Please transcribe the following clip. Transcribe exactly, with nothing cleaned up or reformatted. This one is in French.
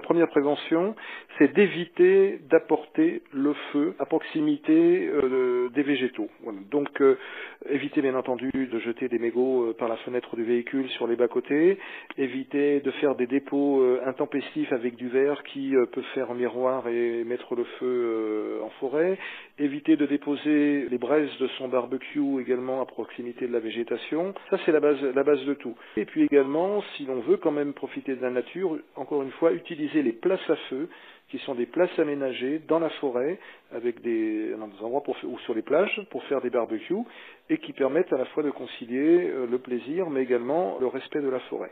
première prévention, c'est d'éviter d'apporter le feu à proximité euh, des végétaux. Voilà. Donc, euh, éviter bien entendu de jeter des mégots euh, par la fenêtre du véhicule sur les bas-côtés, éviter de faire des dépôts euh, intempestifs avec du verre qui euh, peut faire un miroir et mettre le feu euh, en forêt, éviter de déposer les braises de son barbecue également à proximité de la végétation. Ça, c'est la base, la base de tout. Et puis également, si l'on veut quand même profiter de la nature, encore une fois, utiliser les places à feu, qui sont des places aménagées dans la forêt, avec des, dans des endroits pour, ou sur les plages, pour faire des barbecues, et qui permettent à la fois de concilier euh, le plaisir, mais également le respect de la forêt.